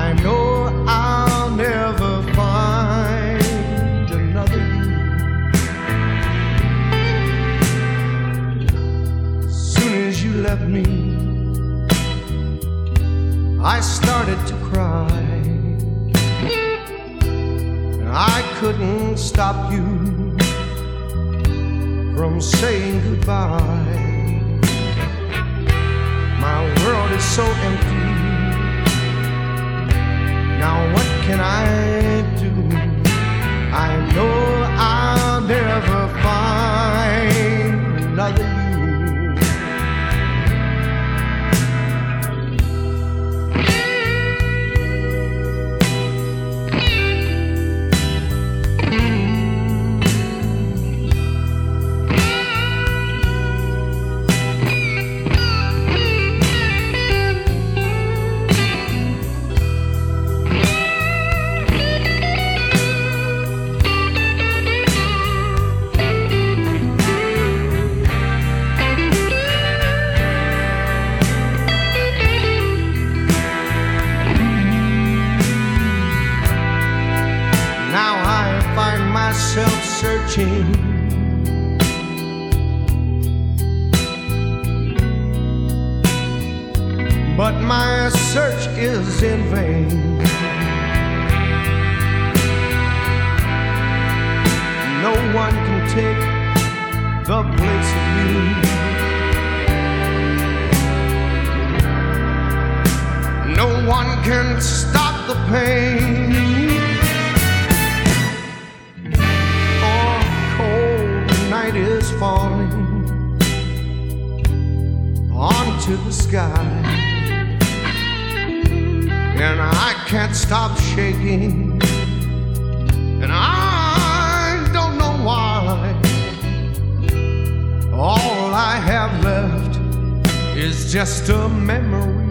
I know I'll never find another you. As soon as you left me, I started to cry. I couldn't stop you from saying goodbye. My world is so empty. Now what can I do? I know I'll never find another you. Searching, but my search is in vain. No one can take the place of you. No one can stop the pain. Is falling onto the sky, and I can't stop shaking, and I don't know why. All I have left is just a memory